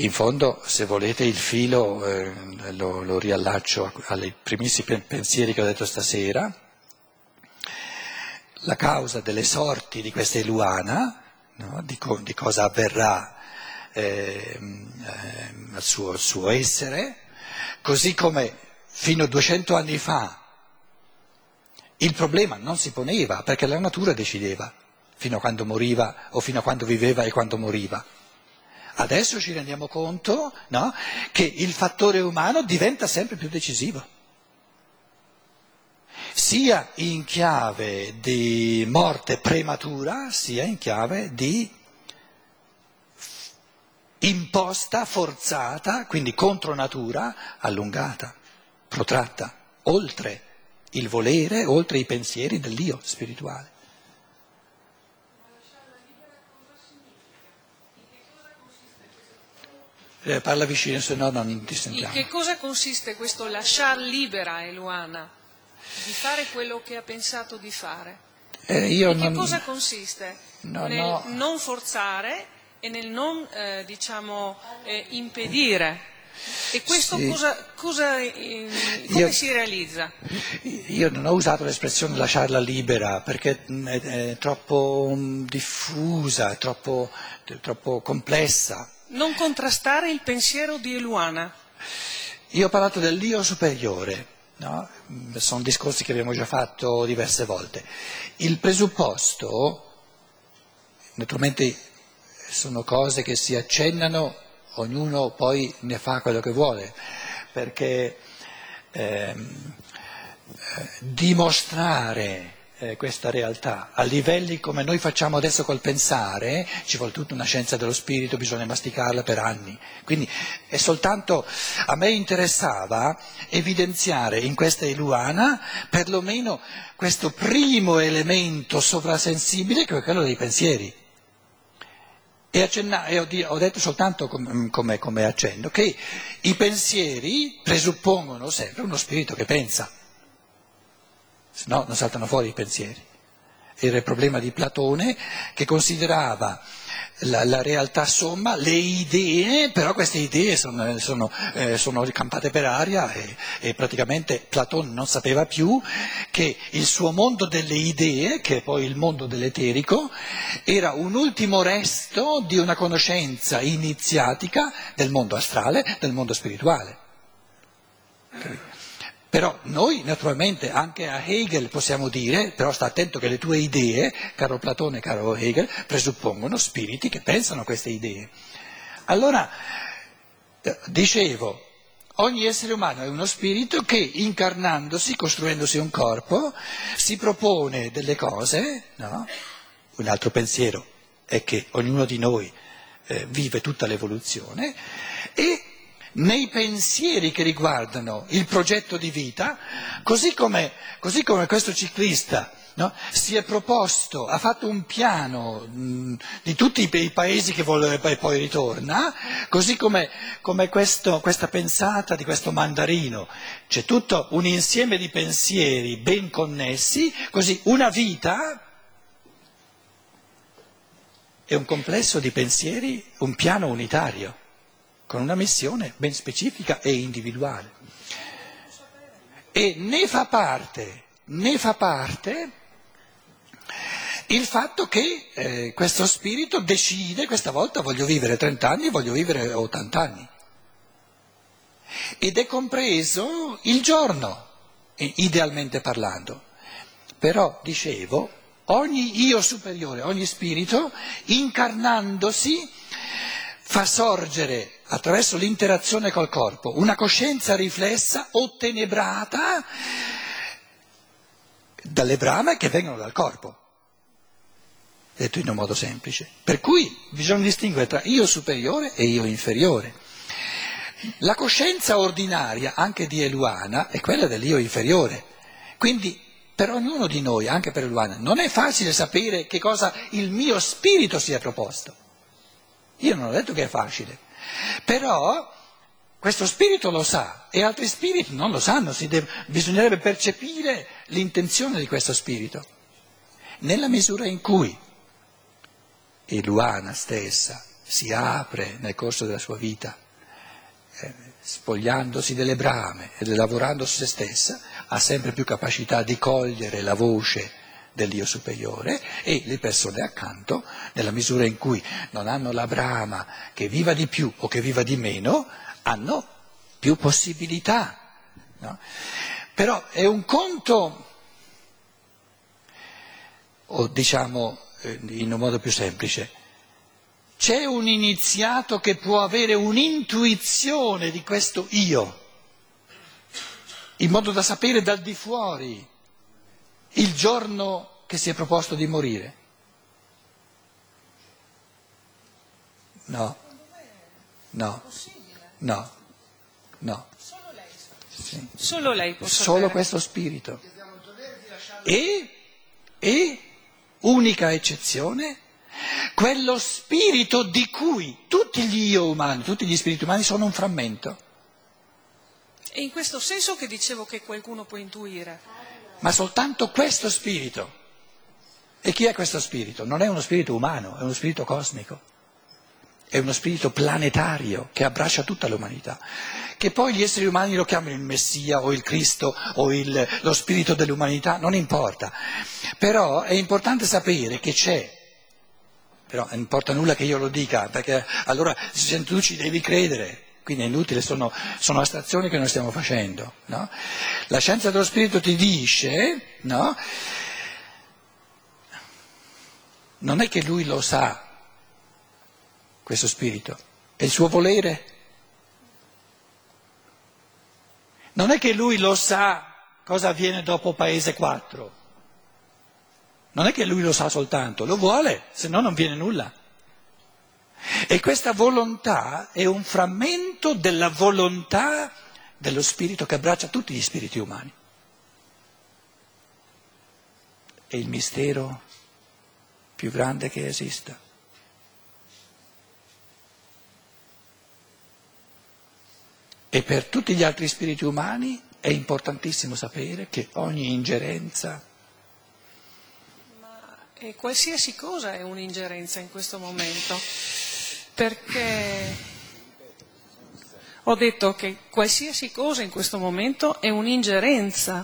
In fondo, se volete, il filo lo riallaccio ai primissimi pensieri che ho detto stasera. La causa delle sorti di questa Eluana, no? Di cosa avverrà al suo essere, così come fino a 200 anni fa il problema non si poneva, perché la natura decideva fino a quando moriva o fino a quando viveva e quando moriva. Adesso ci rendiamo conto, no, che il fattore umano diventa sempre più decisivo, sia in chiave di morte prematura, sia in chiave di imposta, forzata, quindi contro natura, allungata, protratta, oltre il volere, oltre i pensieri dell'io spirituale. Parla vicino, se no non ti sentiamo. In che cosa consiste questo lasciar libera Eluana di fare quello che ha pensato di fare? Che cosa consiste? Nel non forzare e nel non, impedire. E questo sì. come si realizza? Io non ho usato l'espressione lasciarla libera perché è troppo diffusa, è troppo complessa. Non contrastare il pensiero di Eluana. Io ho parlato dell'io superiore, no? Sono discorsi che abbiamo già fatto diverse volte. Il presupposto, naturalmente sono cose che si accennano, ognuno poi ne fa quello che vuole, perché dimostrare questa realtà a livelli come noi facciamo adesso col pensare, ci vuole tutta una scienza dello spirito, bisogna masticarla per anni. Quindi è soltanto, a me interessava evidenziare in questa Eluana perlomeno questo primo elemento sovrasensibile che è quello dei pensieri. E ho detto soltanto come accenno che i pensieri presuppongono sempre uno spirito che pensa, se no non saltano fuori i pensieri. Era il problema di Platone che considerava la realtà somma, le idee, però queste idee sono campate per aria e praticamente Platone non sapeva più che il suo mondo delle idee, che è poi il mondo dell'eterico, era un ultimo resto di una conoscenza iniziatica del mondo astrale, del mondo spirituale. Però noi naturalmente anche a Hegel possiamo dire, però sta attento che le tue idee, caro Platone, caro Hegel, presuppongono spiriti che pensano a queste idee. Allora, dicevo, ogni essere umano è uno spirito che incarnandosi, costruendosi un corpo, si propone delle cose, no? Un altro pensiero è che ognuno di noi vive tutta l'evoluzione e nei pensieri che riguardano il progetto di vita, così come questo ciclista, no, si è proposto, ha fatto un piano di tutti i paesi che vuole e poi ritorna, così come questa pensata di questo mandarino, c'è tutto un insieme di pensieri ben connessi, così una vita è un complesso di pensieri, un piano unitario, con una missione ben specifica e individuale. E ne fa parte il fatto che questo spirito decide, questa volta voglio vivere 30 anni, voglio vivere 80 anni. Ed è compreso il giorno, idealmente parlando. Però, dicevo, ogni io superiore, ogni spirito, incarnandosi, fa sorgere attraverso l'interazione col corpo una coscienza riflessa, ottenebrata dalle brame che vengono dal corpo, detto in un modo semplice. Per cui bisogna distinguere tra io superiore e io inferiore. La coscienza ordinaria, anche di Eluana, è quella dell'io inferiore. Quindi per ognuno di noi, anche per Eluana, non è facile sapere che cosa il mio spirito si è proposto. Io non ho detto che è facile, però questo spirito lo sa e altri spiriti non lo sanno, bisognerebbe percepire l'intenzione di questo spirito. Nella misura in cui Eluana stessa si apre nel corso della sua vita, spogliandosi delle brame e lavorando su se stessa, ha sempre più capacità di cogliere la voce dell'io superiore, e le persone accanto, nella misura in cui non hanno la brama che viva di più o che viva di meno, hanno più possibilità. No? Però è un conto, o diciamo in un modo più semplice, c'è un iniziato che può avere un'intuizione di questo io, in modo da sapere dal di fuori il giorno che si è proposto di morire? No, no, no, no. Sì. Solo lei può sapere. Solo questo spirito. E, unica eccezione, quello spirito di cui tutti gli io umani, tutti gli spiriti umani sono un frammento. È in questo senso che dicevo che qualcuno può intuire. Ma soltanto questo spirito. E chi è questo spirito? Non è uno spirito umano, è uno spirito cosmico. È uno spirito planetario che abbraccia tutta l'umanità. Che poi gli esseri umani lo chiamano il Messia o il Cristo o lo spirito dell'umanità, non importa. Però è importante sapere che c'è. Però non importa nulla che io lo dica, perché allora se tu ci devi credere. Quindi è inutile, sono astrazioni che noi stiamo facendo. No? La scienza dello spirito ti dice, no? Non è che lui lo sa, questo spirito, è il suo volere. Non è che lui lo sa cosa avviene dopo Paese 4. Non è che lui lo sa soltanto, lo vuole, se no non viene nulla. E questa volontà è un frammento della volontà dello spirito che abbraccia tutti gli spiriti umani. È il mistero più grande che esista. E per tutti gli altri spiriti umani è importantissimo sapere che ogni ingerenza... E qualsiasi cosa è un'ingerenza in questo momento, perché ho detto che qualsiasi cosa in questo momento è un'ingerenza.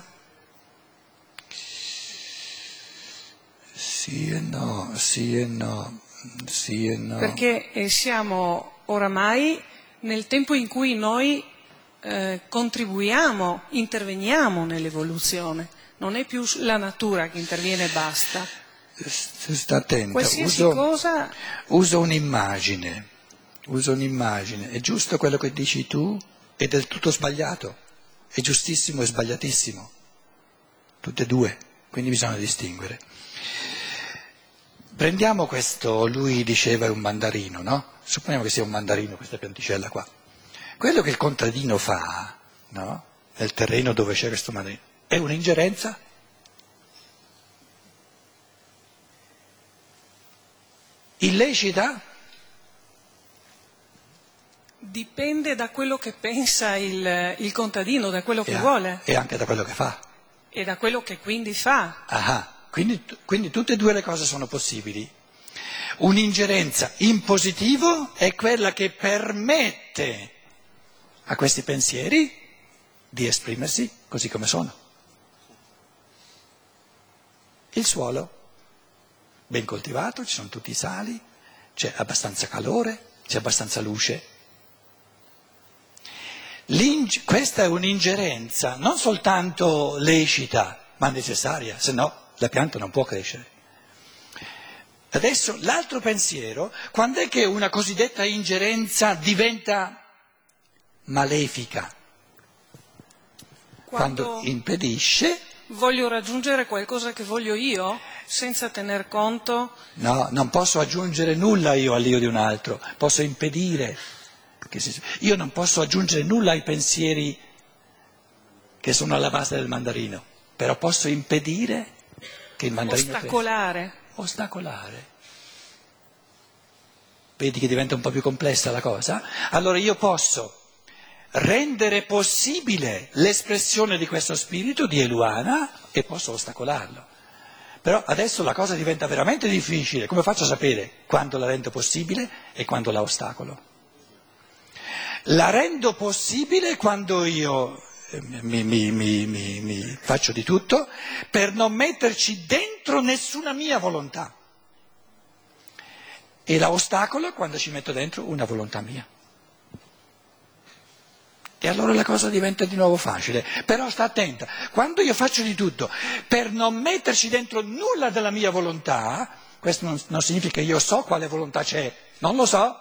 Sì e no, sì e no, sì e no. Perché siamo oramai nel tempo in cui noi contribuiamo, interveniamo nell'evoluzione, non è più la natura che interviene e basta. Sta attenta, cosa... uso un'immagine, è giusto quello che dici tu, è del tutto sbagliato, è giustissimo e sbagliatissimo, tutte e due, quindi bisogna distinguere. Prendiamo questo, lui diceva è un mandarino, no? Supponiamo che sia un mandarino questa pianticella qua. Quello che il contadino fa, no? Nel terreno dove c'è questo mandarino, è un'ingerenza? Illecita? Dipende da quello che pensa il contadino, da quello che vuole. E anche da quello che fa. E da quello che quindi fa. Quindi tutte e due le cose sono possibili. Un'ingerenza in positivo è quella che permette a questi pensieri di esprimersi così come sono. Il suolo, ben coltivato, ci sono tutti i sali, c'è abbastanza calore, c'è abbastanza luce. Questa è un'ingerenza non soltanto lecita, ma necessaria, se no la pianta non può crescere. Adesso l'altro pensiero, quando è che una cosiddetta ingerenza diventa malefica? Quando impedisce. Voglio raggiungere qualcosa che voglio io, senza tener conto. No, non posso aggiungere nulla io all'io di un altro, posso impedire. Io non posso aggiungere nulla ai pensieri che sono alla base del mandarino, però posso impedire che il mandarino ostacolare. Vedi che diventa un po' più complessa la cosa? Allora io posso rendere possibile l'espressione di questo spirito di Eluana e posso ostacolarlo. Però adesso la cosa diventa veramente difficile. Come faccio a sapere quando la rendo possibile e quando la ostacolo? La rendo possibile quando io mi faccio di tutto per non metterci dentro nessuna mia volontà. E la ostacolo quando ci metto dentro una volontà mia. E allora la cosa diventa di nuovo facile. Però sta attenta, quando io faccio di tutto per non metterci dentro nulla della mia volontà, questo non significa che io so quale volontà c'è, non lo so.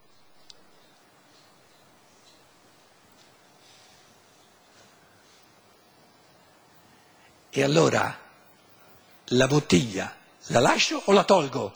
E allora la bottiglia la lascio o la tolgo?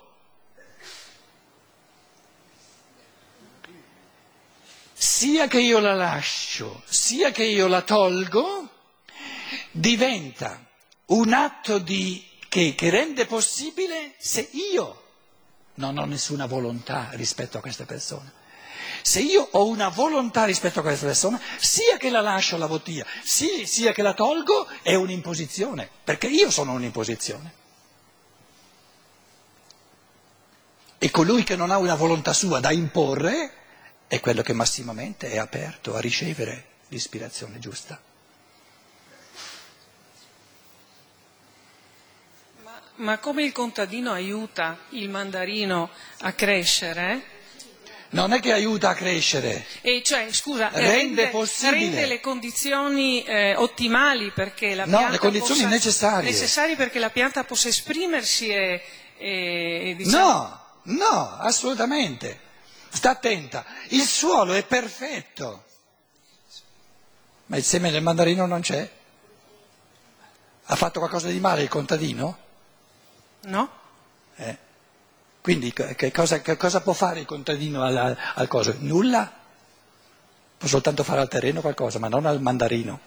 Sia che io la lascio, sia che io la tolgo, diventa un atto che rende possibile se io non ho nessuna volontà rispetto a questa persona. Se io ho una volontà rispetto a questa persona, sia che la lascio la bottiglia, sia che la tolgo, è un'imposizione, perché io sono un'imposizione. E colui che non ha una volontà sua da imporre è quello che massimamente è aperto a ricevere l'ispirazione giusta. Ma come il contadino aiuta il mandarino a crescere? Non è che aiuta a crescere, rende le condizioni ottimali perché la pianta le condizioni necessarie perché la pianta possa esprimersi e diciamo... No, assolutamente. Sta attenta, il suolo è perfetto, ma il seme del mandarino non c'è. Ha fatto qualcosa di male il contadino? No. Quindi che cosa può fare il contadino al coso? Nulla? Può soltanto fare al terreno qualcosa, ma non al mandarino.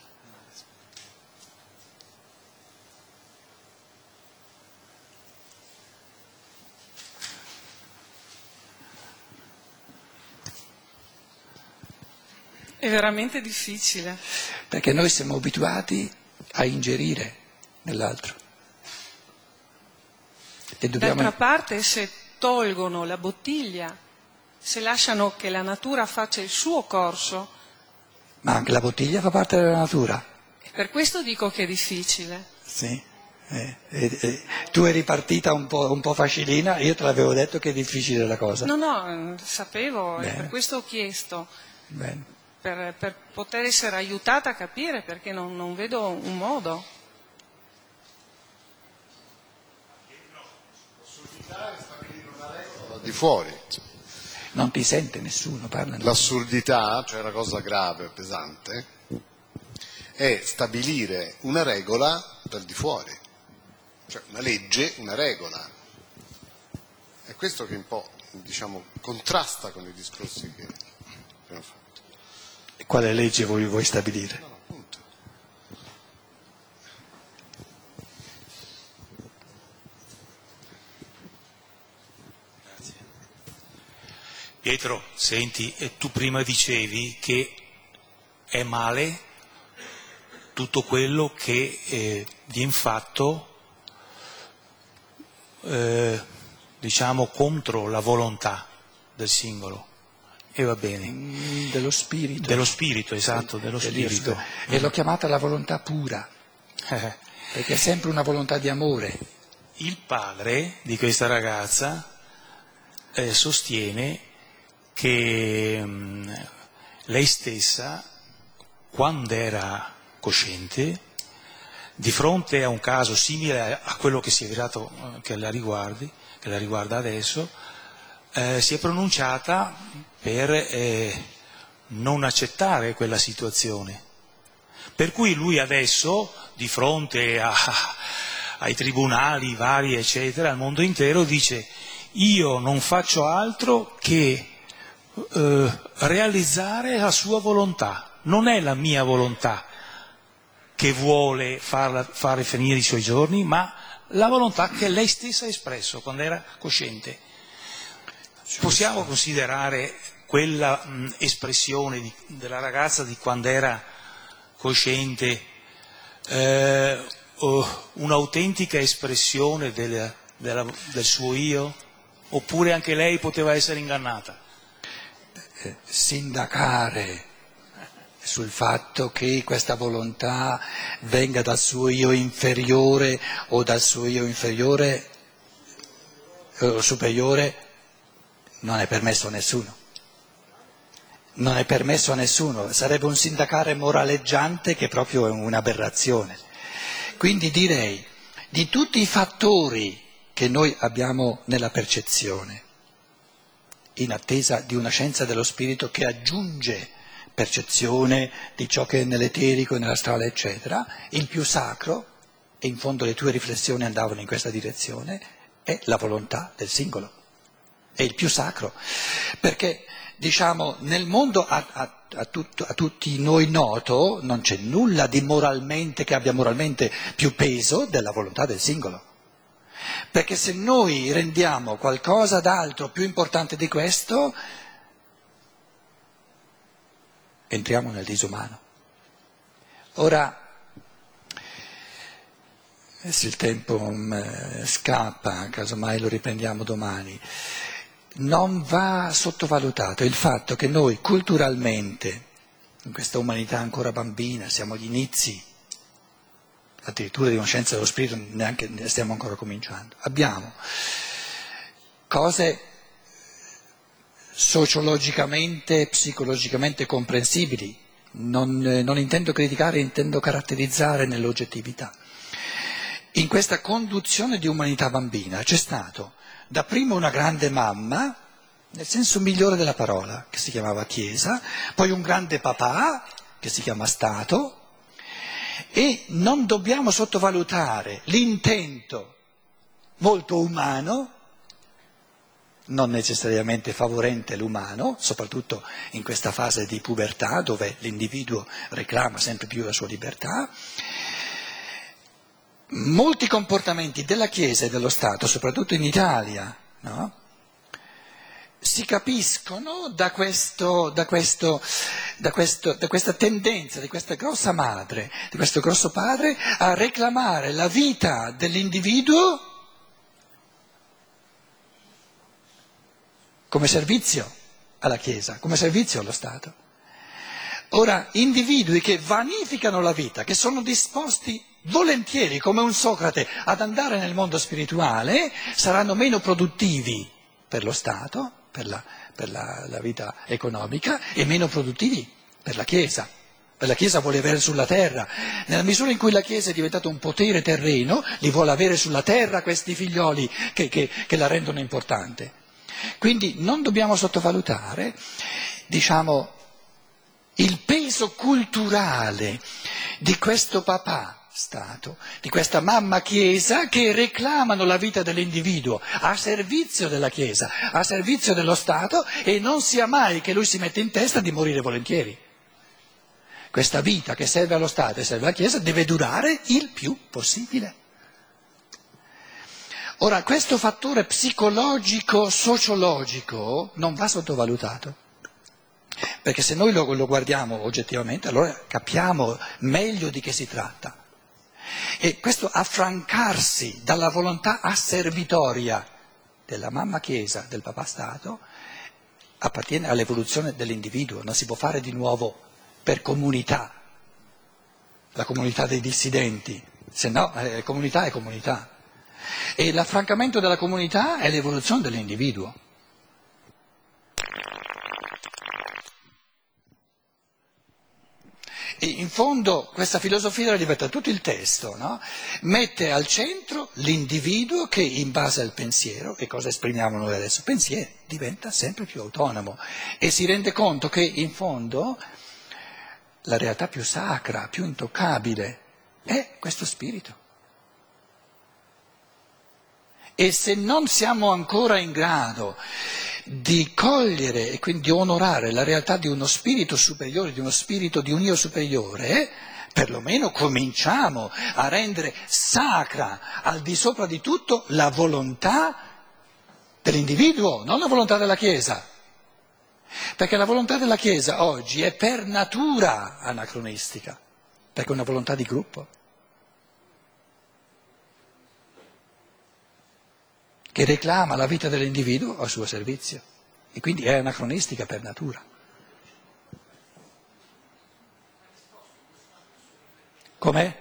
È veramente difficile. Perché noi siamo abituati a ingerire nell'altro. E D'altra parte, se tolgono la bottiglia, se lasciano che la natura faccia il suo corso... Ma anche la bottiglia fa parte della natura. Per questo dico che è difficile. Sì. Tu eri partita un po' facilina, io te l'avevo detto che è difficile la cosa. No, sapevo, e per questo ho chiesto. Bene. Per poter essere aiutata a capire, perché non vedo un modo. L'assurdità è stabilire una regola di fuori. Non ti sente nessuno, parla. L'assurdità, cioè una cosa grave, pesante, è stabilire una regola per di fuori. Cioè una legge, una regola. È questo che un po', contrasta con i discorsi che abbiamo fatto. E quale legge vuoi stabilire? No, appunto. Grazie. Pietro, senti, tu prima dicevi che è male tutto quello che viene fatto contro la volontà del singolo. E va bene. Dello spirito. Dello spirito, esatto, dello spirito. E l'ho chiamata la volontà pura, perché è sempre una volontà di amore. Il padre di questa ragazza sostiene che lei stessa, quando era cosciente, di fronte a un caso simile a quello che si è velato, che la riguarda adesso, si è pronunciata per non accettare quella situazione. Per cui lui adesso, di fronte ai tribunali vari, eccetera, al mondo intero, dice: io non faccio altro che realizzare la sua volontà. Non è la mia volontà che vuole fare finire i suoi giorni, ma la volontà che lei stessa ha espresso quando era cosciente. Possiamo considerare quella espressione della ragazza di quando era cosciente un'autentica espressione del suo io? Oppure anche lei poteva essere ingannata? Sindacare sul fatto che questa volontà venga dal suo io inferiore o dal suo io inferiore o superiore non è permesso a nessuno. Non è permesso a nessuno, sarebbe un sindacare moraleggiante che proprio è un'aberrazione. Quindi direi, di tutti i fattori che noi abbiamo nella percezione, in attesa di una scienza dello spirito che aggiunge percezione di ciò che è nell'eterico e nell'astrale, eccetera, il più sacro, e in fondo le tue riflessioni andavano in questa direzione, è la volontà del singolo. È il più sacro, perché diciamo nel mondo a tutti noi noto non c'è nulla di moralmente che abbia moralmente più peso della volontà del singolo. Perché se noi rendiamo qualcosa d'altro più importante di questo, entriamo nel disumano. Ora, se il tempo scappa, casomai lo riprendiamo domani, non va sottovalutato il fatto che noi culturalmente, in questa umanità ancora bambina, siamo agli inizi, addirittura di una scienza dello spirito neanche ne stiamo ancora cominciando, abbiamo cose sociologicamente, psicologicamente comprensibili, non intendo criticare, intendo caratterizzare nell'oggettività. In questa conduzione di umanità bambina c'è stato dapprima una grande mamma, nel senso migliore della parola, che si chiamava Chiesa, poi un grande papà, che si chiama Stato, e non dobbiamo sottovalutare l'intento molto umano, non necessariamente favorente l'umano, soprattutto in questa fase di pubertà dove l'individuo reclama sempre più la sua libertà. Molti comportamenti della Chiesa e dello Stato, soprattutto in Italia, no? Si capiscono da questa tendenza, di questa grossa madre, di questo grosso padre a reclamare la vita dell'individuo come servizio alla Chiesa, come servizio allo Stato. Ora, individui che vanificano la vita, che sono disposti volentieri, come un Socrate, ad andare nel mondo spirituale, saranno meno produttivi per lo Stato, per la vita economica, e meno produttivi per la Chiesa. La Chiesa vuole avere sulla terra. Nella misura in cui la Chiesa è diventata un potere terreno, li vuole avere sulla terra questi figlioli che la rendono importante. Quindi non dobbiamo sottovalutare, diciamo, il peso culturale di questo papà Stato, di questa mamma Chiesa che reclamano la vita dell'individuo a servizio della Chiesa, a servizio dello Stato, e non sia mai che lui si mette in testa di morire volentieri. Questa vita che serve allo Stato e serve alla Chiesa deve durare il più possibile. Ora, questo fattore psicologico, sociologico non va sottovalutato. Perché se noi lo guardiamo oggettivamente, allora capiamo meglio di che si tratta. E questo affrancarsi dalla volontà asservitoria della mamma Chiesa, del papà Stato, appartiene all'evoluzione dell'individuo, non si può fare di nuovo per comunità, la comunità dei dissidenti, se no comunità è comunità. E l'affrancamento della comunità è l'evoluzione dell'individuo. E in fondo questa filosofia diventa tutto il testo, no? Mette al centro l'individuo che in base al pensiero, e cosa esprimiamo noi adesso? Pensiero, diventa sempre più autonomo e si rende conto che in fondo la realtà più sacra, più intoccabile è questo spirito. E se non siamo ancora in grado di cogliere e quindi di onorare la realtà di uno spirito superiore, di uno spirito di un io superiore, perlomeno cominciamo a rendere sacra al di sopra di tutto la volontà dell'individuo, non la volontà della Chiesa. Perché la volontà della Chiesa oggi è per natura anacronistica, perché è una volontà di gruppo. che reclama la vita dell'individuo a suo servizio e quindi è anacronistica per natura. Com'è?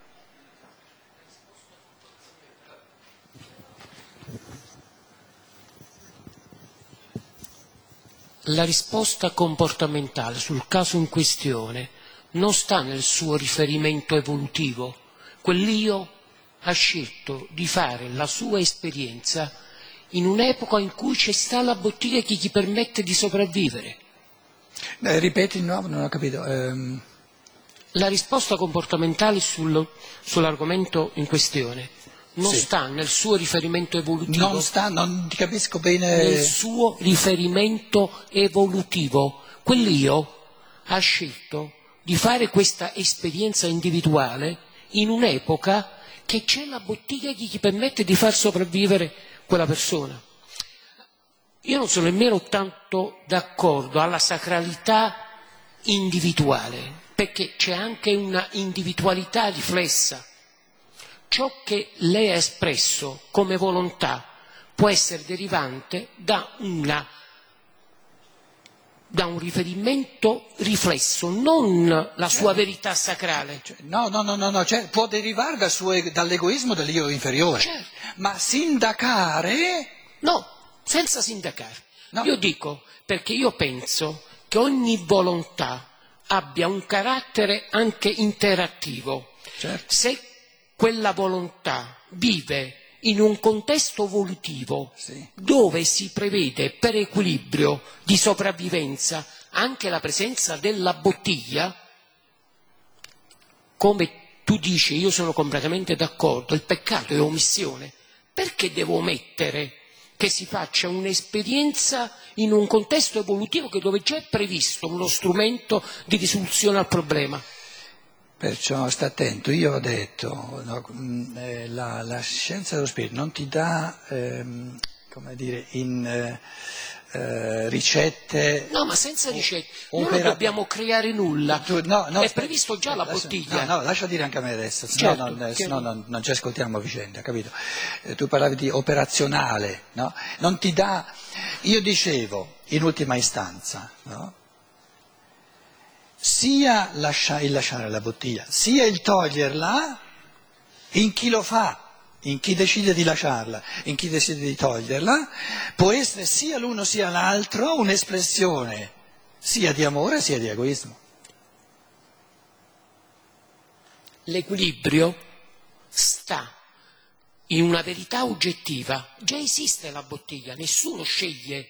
La risposta comportamentale sul caso in questione non sta nel suo riferimento evolutivo. Quell'io ha scelto di fare la sua esperienza in un'epoca in cui c'è sta la bottiglia che gli permette di sopravvivere. Ripeti di nuovo, non ho capito. La risposta comportamentale sull'argomento in questione non sta nel suo riferimento evolutivo. Non ti capisco bene. Nel suo riferimento evolutivo. Quell'io ha scelto di fare questa esperienza individuale in un'epoca che c'è la bottiglia che gli permette di far sopravvivere quella persona. Io non sono nemmeno tanto d'accordo alla sacralità individuale, perché c'è anche una individualità riflessa. Ciò che lei ha espresso come volontà può essere derivante da un riferimento riflesso, non la sua verità sacrale. No, cioè, può derivare dall'egoismo dell'io inferiore, certo. Ma sindacare... No, senza sindacare. No. Io dico, perché io penso che ogni volontà abbia un carattere anche interattivo. Certo. Se quella volontà vive in un contesto evolutivo dove si prevede per equilibrio di sopravvivenza anche la presenza della bottiglia, come tu dici, io sono completamente d'accordo, il peccato è omissione. Perché devo omettere che si faccia un'esperienza in un contesto evolutivo dove già è previsto uno strumento di risoluzione al problema? Perciò sta attento, io ho detto, la scienza dello spirito non ti dà, ricette... No, ma senza ricette, noi non dobbiamo creare nulla, è previsto già la bottiglia. No, lascia dire anche a me adesso, certo, non ci ascoltiamo a vicenda, capito? Tu parlavi di operazionale, no? Non ti dà, io dicevo, in ultima istanza, no? Sia il lasciare la bottiglia, sia il toglierla, in chi lo fa, in chi decide di lasciarla, in chi decide di toglierla, può essere sia l'uno sia l'altro un'espressione sia di amore sia di egoismo. L'equilibrio sta in una verità oggettiva. Già esiste la bottiglia, nessuno sceglie.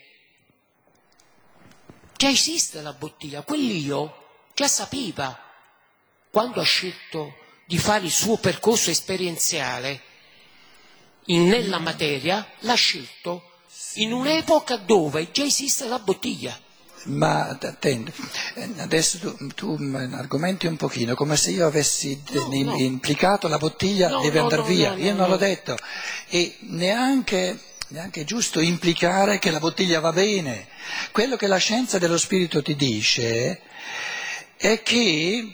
Già esiste la bottiglia, quell'io già sapeva, quando ha scelto di fare il suo percorso esperienziale nella materia, l'ha scelto in un'epoca dove già esiste la bottiglia. Ma attenti, adesso tu argomenti un pochino, come se io avessi implicato la bottiglia deve andare via, io non l'ho detto, e neanche è giusto implicare che la bottiglia va bene. Quello che la scienza dello spirito ti dice è che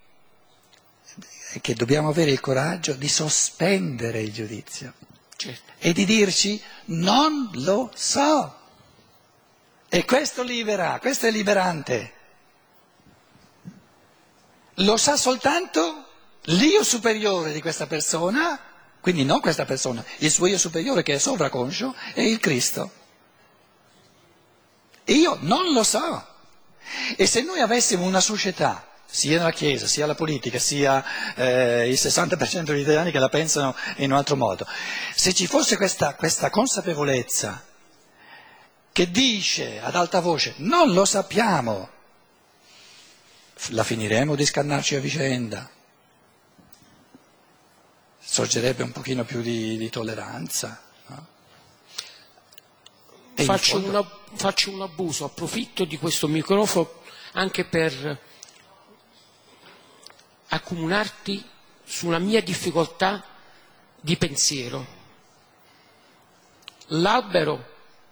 dobbiamo avere il coraggio di sospendere il giudizio, certo, e di dirci non lo so. E questo libera, questo è liberante. Lo sa soltanto l'io superiore di questa persona, quindi non questa persona, il suo io superiore che è sovraconscio, è il Cristo. E io non lo so. E se noi avessimo una società, sia nella Chiesa, sia la politica, sia il 60% degli italiani che la pensano in un altro modo, se ci fosse questa consapevolezza che dice ad alta voce non lo sappiamo, la finiremo di scannarci a vicenda, sorgerebbe un pochino più di tolleranza. No? Faccio un abuso, approfitto di questo microfono anche per accomunarti su una mia difficoltà di pensiero. L'albero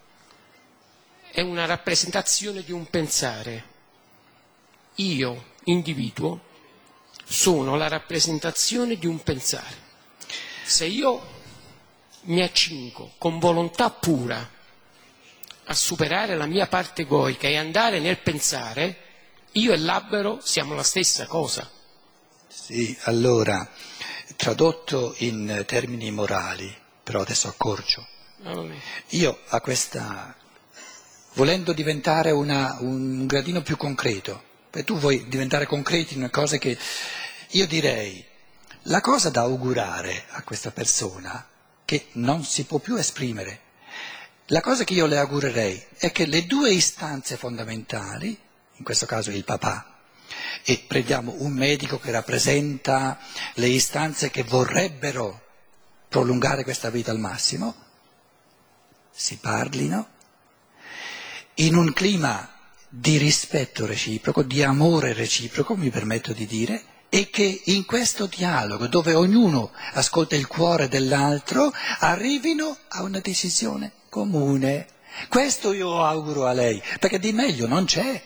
è una rappresentazione di un pensare. Io, individuo, sono la rappresentazione di un pensare. Se io mi accingo con volontà pura a superare la mia parte egoica e andare nel pensare, io e l'albero siamo la stessa cosa. Sì, allora, tradotto in termini morali, però adesso accorcio. Io a questa, volendo diventare un gradino più concreto, perché tu vuoi diventare concreti in cose che io direi, la cosa da augurare a questa persona che non si può più esprimere, la cosa che io le augurerei è che le due istanze fondamentali, in questo caso il papà, e prendiamo un medico che rappresenta le istanze che vorrebbero prolungare questa vita al massimo, si parlino in un clima di rispetto reciproco, di amore reciproco, mi permetto di dire, e che in questo dialogo, dove ognuno ascolta il cuore dell'altro, arrivino a una decisione comune. Questo io auguro a lei, perché di meglio non c'è.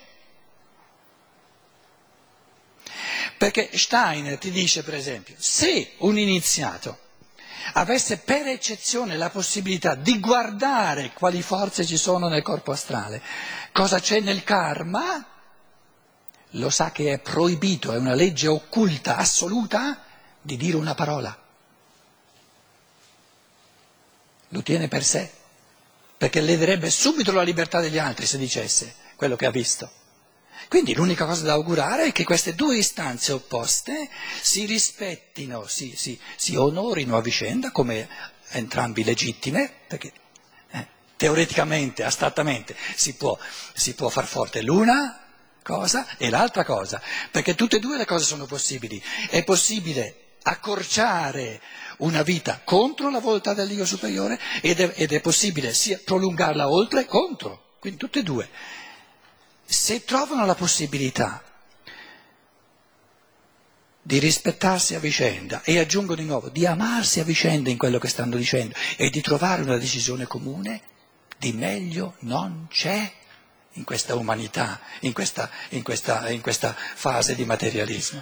Perché Steiner ti dice, per esempio, se un iniziato avesse per eccezione la possibilità di guardare quali forze ci sono nel corpo astrale, cosa c'è nel karma, lo sa che è proibito, è una legge occulta, assoluta, di dire una parola. Lo tiene per sé, perché lederebbe subito la libertà degli altri se dicesse quello che ha visto. Quindi l'unica cosa da augurare è che queste due istanze opposte si rispettino, si onorino a vicenda come entrambi legittime, perché teoreticamente, astrattamente si può far forte l'una cosa e l'altra cosa, perché tutte e due le cose sono possibili. È possibile accorciare una vita contro la volontà dell'io superiore ed è possibile sia prolungarla oltre contro, quindi tutte e due. Se trovano la possibilità di rispettarsi a vicenda e aggiungo di nuovo, di amarsi a vicenda in quello che stanno dicendo e di trovare una decisione comune, di meglio non c'è in questa umanità, in questa fase di materialismo.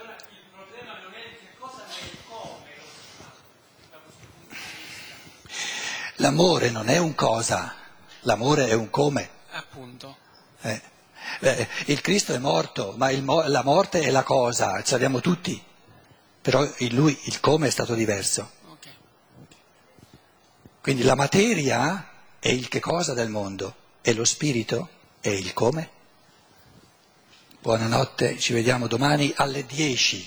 L'amore non è un cosa, l'amore è un come. Appunto. Il Cristo è morto, ma la morte è la cosa, ce l'abbiamo tutti, però in lui il come è stato diverso. Okay. Quindi la materia è il che cosa del mondo e lo spirito è il come. Buonanotte, ci vediamo domani alle 10.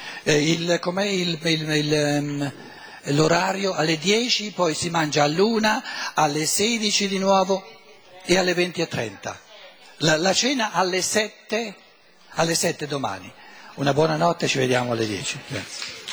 Com'è l'orario? Alle 10, poi si mangia all'1, alle 16 di nuovo e alle 20:30. La cena alle 7 domani. Una buona notte, ci vediamo alle 10. Grazie.